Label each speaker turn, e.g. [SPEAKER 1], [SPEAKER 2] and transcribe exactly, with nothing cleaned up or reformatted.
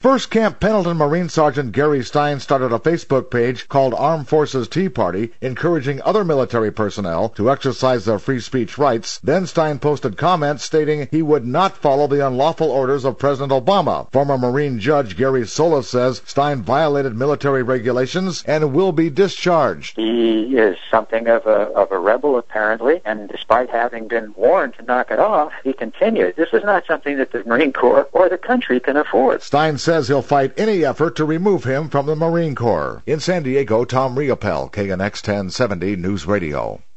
[SPEAKER 1] First Camp Pendleton Marine Sergeant Gary Stein started a Facebook page called Armed Forces Tea Party, encouraging other military personnel to exercise their free speech rights. Then Stein posted comments stating he would not follow the unlawful orders of President Obama. Former Marine Judge Gary Solis says Stein violated military regulations and will be discharged.
[SPEAKER 2] He is something of a, of a rebel, apparently, and despite having been warned to knock it off, he continued. This is not something that the Marine Corps or the country can afford.
[SPEAKER 1] Stein says he'll fight any effort to remove him from the Marine Corps. In San Diego, Tom Riopel, K N X ten seventy News Radio.